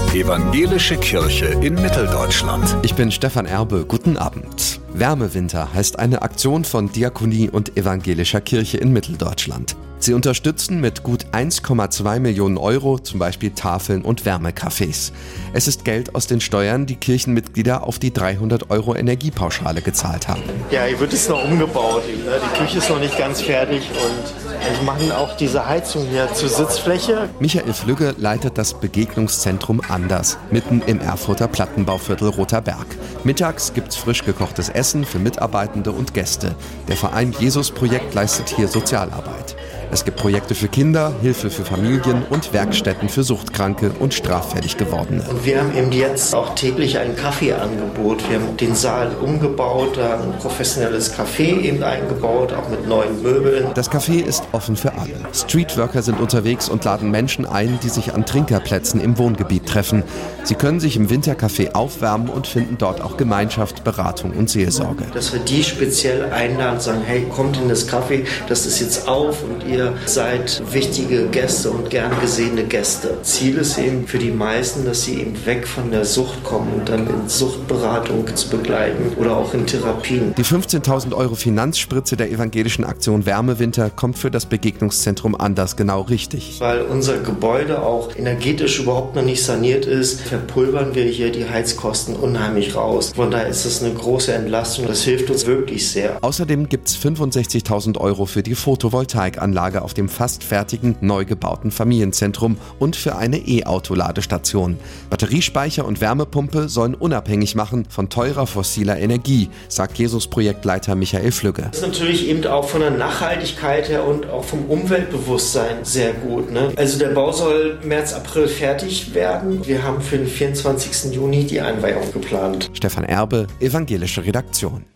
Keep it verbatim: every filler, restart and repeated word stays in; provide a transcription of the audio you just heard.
Evangelische Kirche in Mitteldeutschland. Ich bin Stefan Erbe, guten Abend. Wärmewinter heißt eine Aktion von Diakonie und Evangelischer Kirche in Mitteldeutschland. Sie unterstützen mit gut eins Komma zwei Millionen Euro zum Beispiel Tafeln und Wärmecafés. Es ist Geld aus den Steuern, die Kirchenmitglieder auf die dreihundert Euro Energiepauschale gezahlt haben. Ja, hier wird es noch umgebaut. Die Küche ist noch nicht ganz fertig und wir machen auch diese Heizung hier zur Sitzfläche. Michael Flügge leitet das Begegnungszentrum Anders, mitten im Erfurter Plattenbauviertel Roter Berg. Mittags gibt's frisch gekochtes Essen für Mitarbeitende und Gäste. Der Verein Jesus-Projekt leistet hier Sozialarbeit. Es gibt Projekte für Kinder, Hilfe für Familien und Werkstätten für Suchtkranke und straffällig Gewordene. Und wir haben eben jetzt auch täglich ein Kaffeeangebot. Wir haben den Saal umgebaut, ein professionelles Café eben eingebaut, auch mit neuen Möbeln. Das Café ist offen für alle. Streetworker sind unterwegs und laden Menschen ein, die sich an Trinkerplätzen im Wohngebiet treffen. Sie können sich im Wintercafé aufwärmen und finden dort auch Gemeinschaft, Beratung und Seelsorge. Dass wir die speziell einladen und sagen, hey, kommt in das Café, das ist jetzt auf und ihr Ihr seid wichtige Gäste und gern gesehene Gäste. Ziel ist eben für die meisten, dass sie eben weg von der Sucht kommen und dann in Suchtberatung zu begleiten oder auch in Therapien. Die fünfzehntausend Euro Finanzspritze der evangelischen Aktion Wärmewinter kommt für das Begegnungszentrum Anders genau richtig. Weil unser Gebäude auch energetisch überhaupt noch nicht saniert ist, verpulvern wir hier die Heizkosten unheimlich raus. Von daher ist es eine große Entlastung. Das hilft uns wirklich sehr. Außerdem gibt es fünfundsechzigtausend Euro für die Photovoltaikanlage auf dem fast fertigen, neu gebauten Familienzentrum und für eine E-Auto-Ladestation. Batteriespeicher und Wärmepumpe sollen unabhängig machen von teurer fossiler Energie, sagt Jesus-Projektleiter Michael Flügge. Das ist natürlich eben auch von der Nachhaltigkeit her und auch vom Umweltbewusstsein sehr gut. Ne? Also der Bau soll März, April fertig werden. Wir haben für den vierundzwanzigsten Juni die Einweihung geplant. Stefan Erbe, Evangelische Redaktion.